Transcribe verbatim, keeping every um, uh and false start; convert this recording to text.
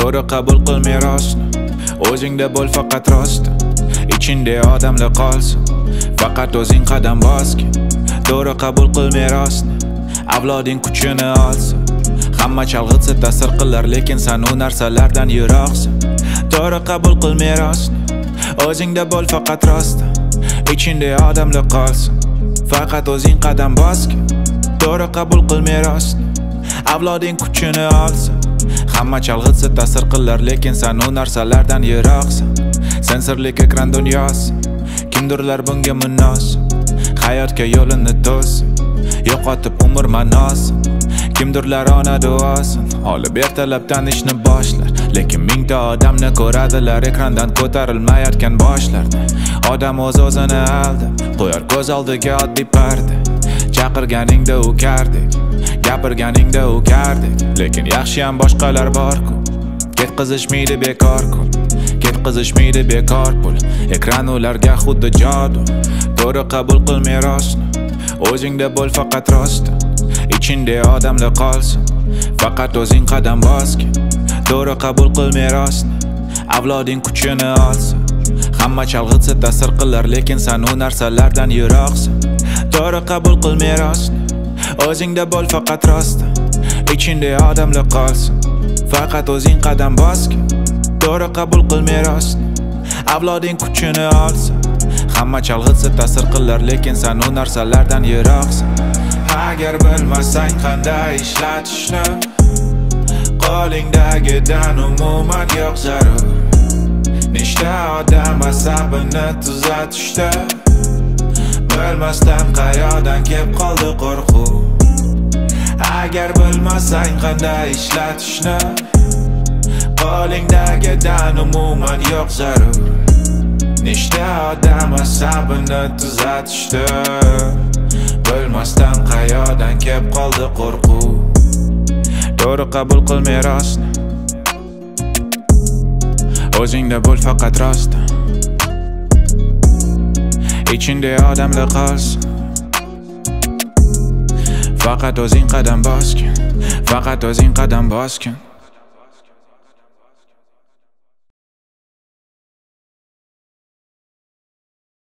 To'g'ri qabul qil merosni, o'zingda bo'l faqat rost. Ichingda odamlar qolsin, faqat o'zing qadam bosgin. To'g'ri qabul qil merosni, avloding kuchini olsin. Hamma chalg'itsa ta'sir qilar, lekin sen u narsalardan yiroqsan. To'g'ri qabul qil merosni, o'zingda bo'l faqat rost. Ichingda odamlar qolsin, faqat o'zing qadam bosgin. To'g'ri qabul qil merosni, avloding kuchini olsin. Hamma chalg'itsa ta'sir qilar, lekin sen u narsalardan yiroqsan. Sen sirli ekran dunyosi, kimdirlar bunga munosib. Hayotga yo'lini to'sin, yo'qotib umr ma'nosin. Kimdirlar ona duosin, olib ertalabdan ishni boshlar, lekin mingta odamni ko'radilar ekrandan ko'tarilmayotgan boshlarni. Odam o'z-o'zini aldab qo'yar ko'z oldiga oddiy parda. Chaqirganingda u kardek, gapirganingda u kardek, lekin yaxshiyam boshqalar bor-ku. Ketqizishmaydi bekor kun, ketqizishmaydi bekor pul. Ekran ularga xuddi jodu. To'g'ri qabul qil merosni, o'zingda bo'l faqat rost. Ichingda odamlar qolsin, faqat o'zing qadam bosgin. To'g'ri qabul qil merosni, avloding kuchini olsin. Hamma chalg'itsa ta'sir qilar, lekin sen u narsalardan yiroqsan. To'g'ri qabul qil merosni, o'zingda bo'l faqat rost. Ichingda odamlar qolsin, faqat o'zing qadam bosgin. To'g'ri qabul qil merosni, avloding kuchini olsin. Hamma chalg'itsa ta'sir qilar, lekin sen u narsalardan yiroqsan. Agar bilmasang qanday ishlatishni, qo'lingdagidan umuman yo'q zarur. Nechta odam asabini tuzatishda, bilmasdan qayoqdan kelib qoldi qo'rquv. Agar bilmasang qanday ishlatishni, qo'lingdagidan umuman yo'q zarur. Nechta odam asabini tuzatishda, bilmasdan qayoqdan kelib qoldi qo'rquv. To'g'ri qabul qil merosni, o'zingda bo'l faqat rost. Ichingda odamlar qolsin, faqat o'zing qadam bosgin, faqat o'zing qadam bosgin.